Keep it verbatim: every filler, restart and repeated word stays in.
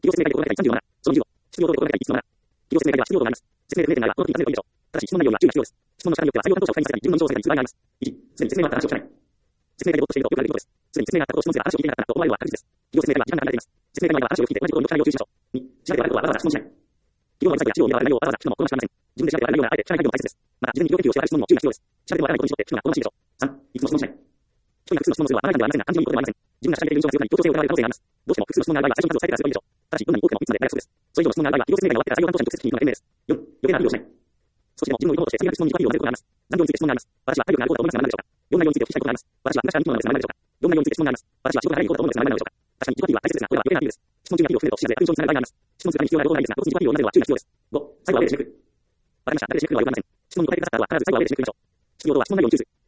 企業説明会で行われた第さんじゅうよんなな、そのにじゅうご、質疑応答で行われた第いちのなな、企業説明会では質疑応答があります。説明で明点内はこの時に尋ねている以上、ただし質問内容には注意が必要です。質問の仕方によっては採用担当者を二人にさらに順番に調整がに通があります。いち、すでに説明があった話を聞かない。説明会でぼーっとしているとよくある出来事です。すでに説明があったことを質問すれば話を聞いていなかったと思われるのは確実です。企業説明会は時間が限られています。説明会の前は話を聞いて同じことをよく聞かないよう注意しましょう。に、調べてあることはわざわざ質問しない。企業のウェブサイトや資料を見れば内容をわざわざ聞くのも好ましくありません。自分で調べてある内容ならあえて聞かないような大切です。また、事前に企業研究をしてある質問にも注意が必要です。調べてもわからないことに絞って聞くのが好ましいでしょう。さん、いつも質問しない。一人が複数の質問をするのはマナー違反ではありませんが、単純にいいことではありません。自分が下にいる印象が強くなり、協調性を疑われる可能性があります。どうしても複数の質問がある場合は最初に数を最低で数を入れましょう。ただし、どんなに多くてもいつまでも大丈夫です。それ以上の質問がある場合は、企業説明会が終わってから採用担当者に直接聞くのが賢明です。よん、余計なふりをしない。少しでも自分の意図として次の質問に深みを混ぜることがあります。残業について質問があります。私は体力があることだと思いますが何でしょうか。どんな内容についてお聞きしたいことがあります。私は昔から人気者なのですが何でしょうか。どんな内容について質問があります。私は仕事が早いことだと思うのですが何でしょうか。確かに自己アピールは大切ですが、これは余計なアピールです。質問中にアピールを含めると視野で悪印象につながる場合があります。質問するために必要なことないですが、どう自己アピールをなめるのは注意が必要です。ご、最後は例で締めくくる。わかりました。例で締めくくるのはよくありません。質問に答えてくださった後は必ず最後は例で締めくくりましょう。質疑応答は質問内容に注意する。